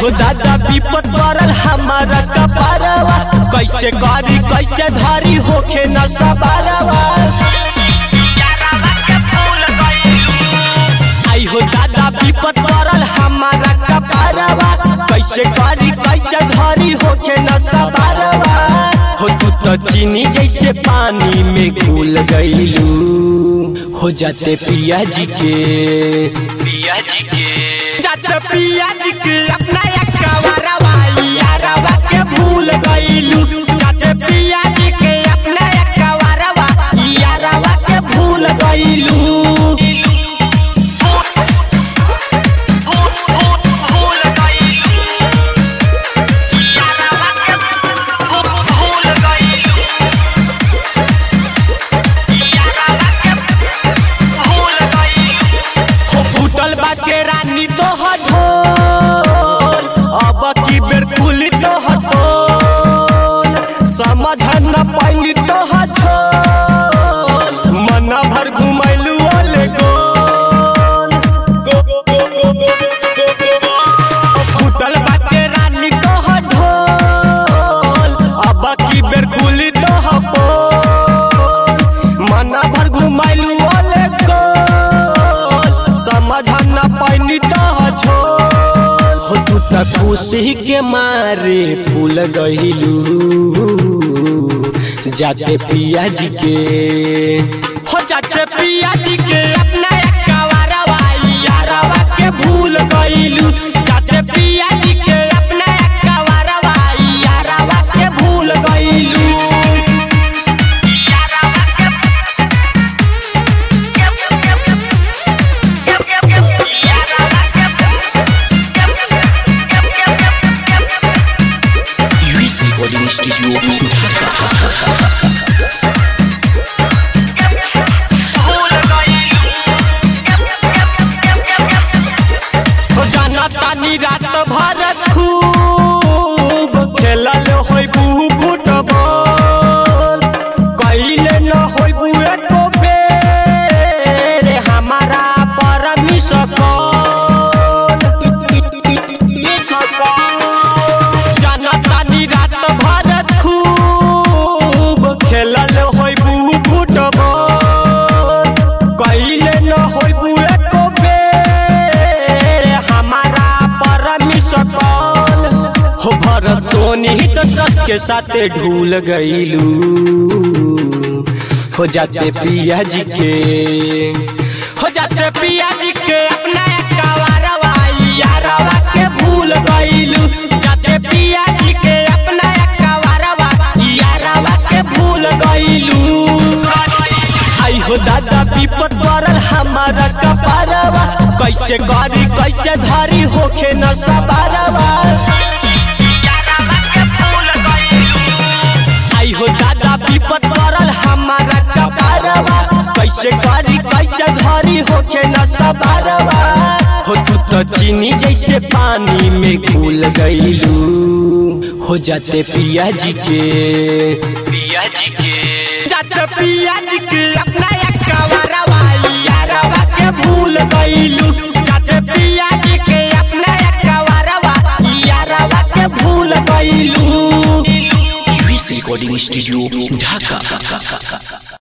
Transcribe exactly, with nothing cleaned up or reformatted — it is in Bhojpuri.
हो दादा विपत पड़ल हमारा कपारवा, कैसे करी कैसे धरी होखे न सवारवा। आई हो दादा विपत पड़ल हमारा कपारवा, कैसे करी कैसे धरी होखे न सवारवा। हो तू तो चीनी जैसे पानी में घुल गईलू, हो जाते पिया जी के पिया जी के जाते पिया जी के अपना कवारवा यारवा के भूल गईलू। जाते पिया जी के अपना कवारवा यारवा के भूल गईलू। रानी तो हटोल अब की बेर खुली तो हटोल, समझ न पाइली तो हटोल, मन भर घुमैलू ओले गोल। गो गो गो गो गो गो फुटल बाटे रानी तो हटोल अब की बेर खुली तो हटोल, मन भर घुमैलू ओले गोल, समझ न पैनी तो छोल। हो तू त खुशी के मारे फूल गईलू, जाते पिया जी के हो जाते पिया जी के अपना कवारवा यारवा के भूल गईलू। जाते पिया जी के अपना कवारवा यारवा के भूल गईलू। स्टूडियो जाना तानी रात भर खूब खेलल होई फुटबॉल, कैले न होई बुए को बेर हमारा पर मिस कॉल। जाना तानी रात भर खूब खेलल होई फुटबॉल, कैले न होई बुए को बेर हमारा पर मिस कॉल। हो भरत सोनी दशरथ के साथे ढूल गईलू, हो जाते पिया जी के हो जाते पिया जी के अपना कवारवा यारवा के भूल गईलू। जाते पिया जी के अपना कवारवा यारवा के भूल गईलू। आई हो दादा विपत पड़ल हमारा कपारवा, कैसे करी कैसे धरी होखे न सवारवा। आई हो दादा विपत पड़ल हमारा कपारवा, कैसे करी कैसे धरी होखे न सवारवा। हो तू तो चीनी जैसे पानी में घुल गईलू, हो जाते पिया जी के पिया जी के जाते पिया जी के अपना कवारवा यारवा के भूल गईलू। जाते पिया जी के अपना कवारवा यारवा के भूल गईलू। रिकॉर्डिंग स्टूडियो ढाका।